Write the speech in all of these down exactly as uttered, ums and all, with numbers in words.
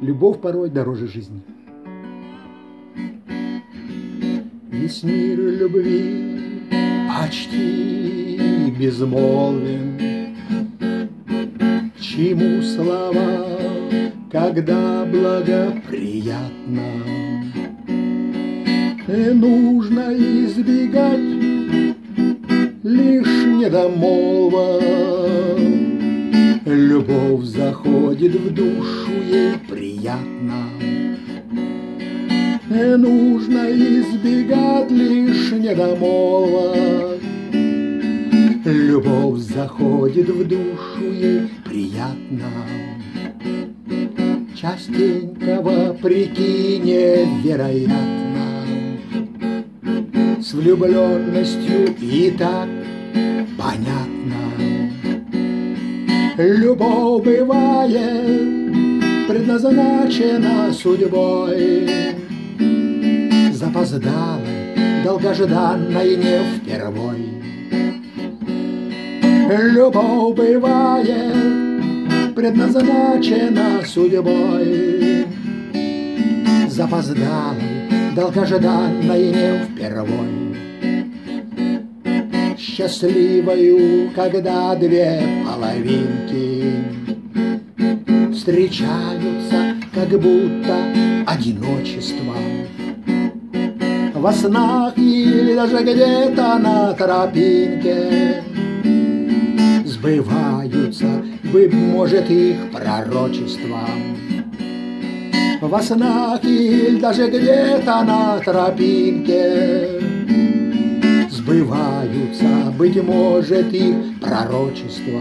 любовь порой дороже жизни. Весь мир любви почти безмолвен. Чему слова, когда благоприятно? И нужно избегать лишь недомолвок. Любовь заходит в душу, ей приятно. И нужно избегать лишь недомолвок. Любовь заходит в душу, ей приятно. Частенько вопреки невероятно. С влюбленностью и так понятно. Любовь бывает предназначена судьбой, запоздалой, долгожданной, не впервой. Любовь бывает предназначена судьбой, запоздалой, долгожданной, не впервой. Счастливою, когда две половинки встречаются, как будто одиночеством. Во снах или даже где-то на тропинке сбываются, быть может, их пророчества. Во снах или даже где-то на тропинке сбываются, быть может, их пророчества.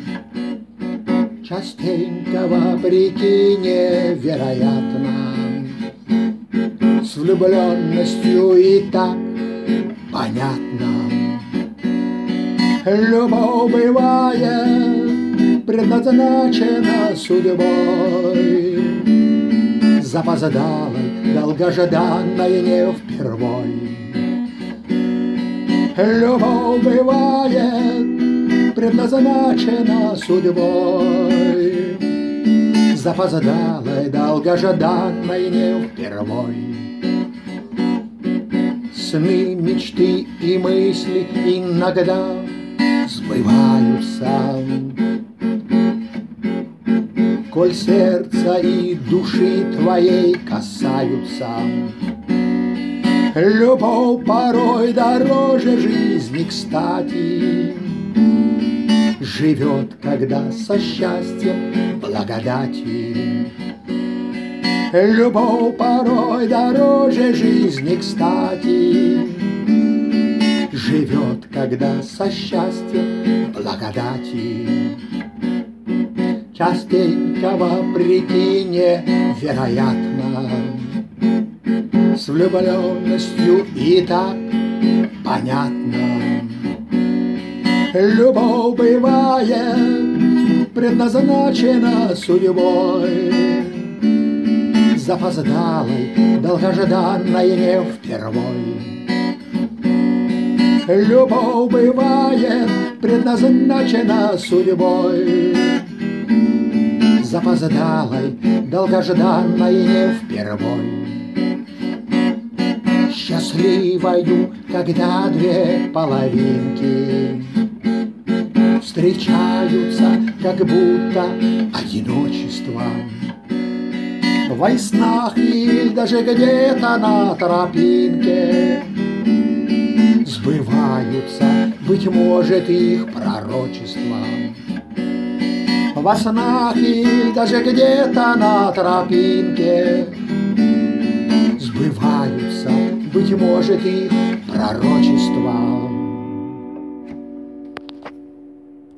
Частенько вопреки невероятно, с влюбленностью и так понятно. Любовь бывает предназначена судьбой, запоздалой, долгожданной, не впервой. Любовь бывает предназначена судьбой, запоздалой, долгожданной, не впервой. Сны, мечты и мысли иногда сбываются, коль сердца и души твоей касаются. Любовь порой дороже жизни, кстати, живет, когда со счастьем, благодати. Любовь порой дороже жизни, кстати, живет, когда со счастьем, благодати. Частенько вопреки невероятно, с влюбленностью и так понятно. Любовь бывает предназначена судьбой, запоздалой, долгожданной, не впервой. Любовь бывает предназначена судьбой, запоздалой, долгожданной, не впервой. Счастливою, когда две половинки встречаются, как будто одиночеством. Во снах или даже где-то на тропинке сбываются, быть может, их пророчества. Во снах или даже где-то на тропинке сбываются, быть может, их пророчества.